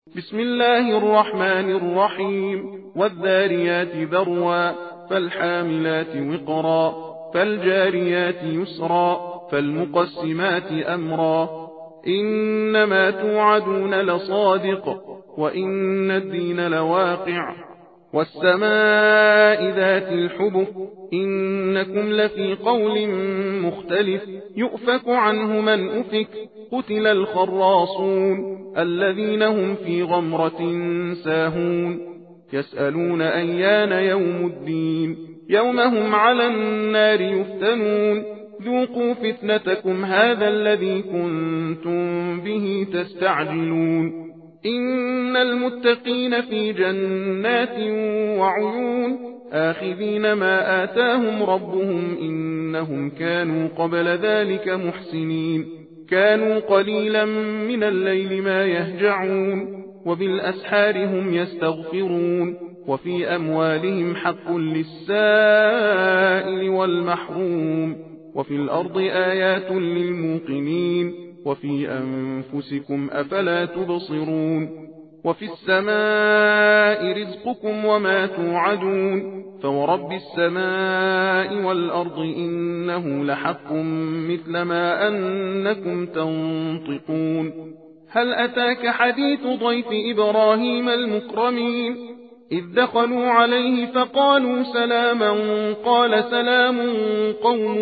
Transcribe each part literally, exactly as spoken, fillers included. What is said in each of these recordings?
بسم الله الرحمن الرحيم والذاريات ذروا فالحاملات وقرا فالجاريات يسرا فالمقسمات أمرا إنما توعدون لصادق وإن الدين لواقع والسماء ذات الحبك إنكم لفي قول مختلف يؤفك عنه من أفك قتل الخراصون الذين هم في غمرة ساهون يسألون أيان يوم الدين يوم هم على النار يفتنون ذوقوا فتنتكم هذا الذي كنتم به تستعجلون إن المتقين في جنات وعيون آخذين ما آتاهم ربهم إنهم كانوا قبل ذلك محسنين كانوا قليلا من الليل ما يهجعون وبالأسحار هم يستغفرون وفي أموالهم حق للسائل والمحروم وفي الأرض آيات للموقنين وفي أنفسكم أفلا تبصرون وفي السماء رزقكم وما توعدون فورب السماء والأرض إنه لحق مثل ما أنكم تنطقون هل أتاك حديث ضيف إبراهيم المكرمين إذ دخلوا عليه فقالوا سلاما قال سلام قوم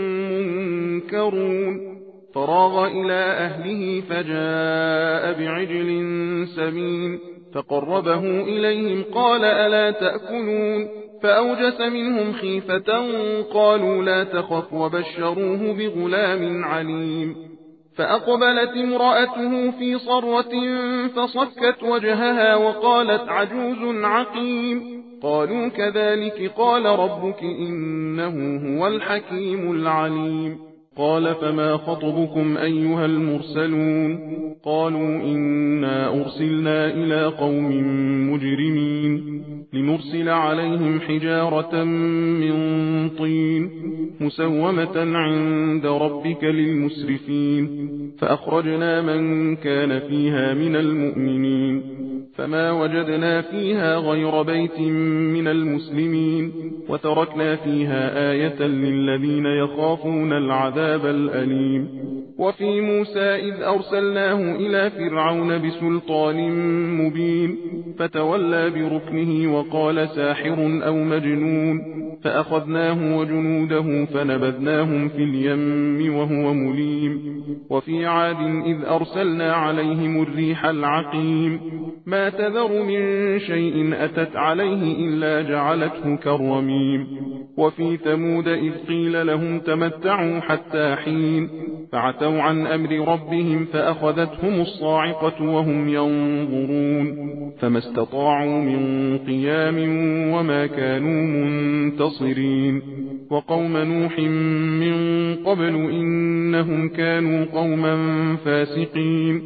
منكرون فراغ إلى أهله فجاء بعجل سمين فقربه إليهم قال ألا تأكلون فأوجس منهم خيفة قالوا لا تخف وبشروه بغلام عليم فأقبلت امرأته في صرة فصكت وجهها وقالت عجوز عقيم قالوا كذلك قال ربك إنه هو الحكيم العليم قال فما خطبكم أيها المرسلون قالوا إنا أرسلنا إلى قوم مجرمين لنرسل عليهم حجارة من طين مسومة عند ربك للمسرفين فأخرجنا من كان فيها من المؤمنين فما وجدنا فيها غير بيت من المسلمين وتركنا فيها آية للذين يخافون العذاب الأليم وفي موسى إذ أرسلناه إلى فرعون بسلطان مبين فتولى بركنه وقال ساحر أو مجنون فأخذناه وجنوده فنبذناهم في اليم وهو مليم وفي عاد إذ أرسلنا عليهم الريح العقيم ما تذر من شيء أتت عليه إلا جعلته كالرميم وفي ثمود إذ قيل لهم تمتعوا حتى حين فعتوا عن أمر ربهم فأخذتهم الصاعقة وهم ينظرون فما استطاعوا من قيام وما كانوا منتصرين وقوم نوح من قبل إنهم كانوا قوما فاسقين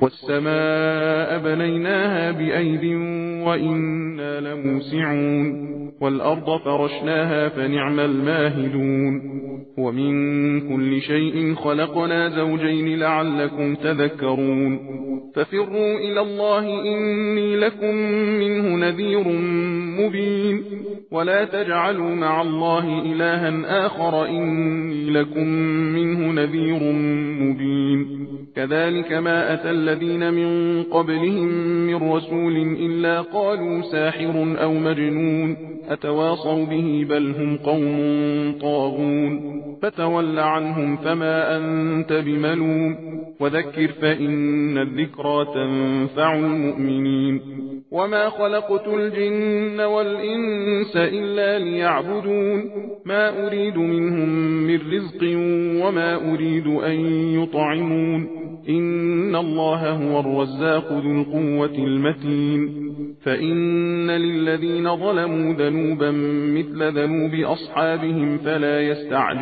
والسماء بنيناها بأيد وإنا لموسعون والأرض فرشناها فنعم الماهدون ومن كل شيء خلقنا زوجين لعلكم تذكرون ففروا إلى الله إني لكم منه نذير مبين ولا تجعلوا مع الله إلها آخر إني لكم منه نذير مبين كذلك ما أتى الذين من قبلهم من رسول إلا قالوا ساحر أو مجنون أتواصوا به بل هم قوم طاغون فتول عنهم فما أنت بملوم وذكر فإن الذكرى تنفع المؤمنين وما خلقت الجن والإنس إلا ليعبدون ما أريد منهم من رزق وما أريد أن يطعمون إن الله هو الرزاق ذو القوة المتين فإن للذين ظلموا ذنوبا مثل ذنوب أصحابهم فلا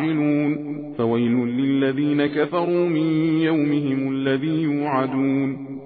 يستعجلون فويل للذين كفروا من يومهم الذي يوعدون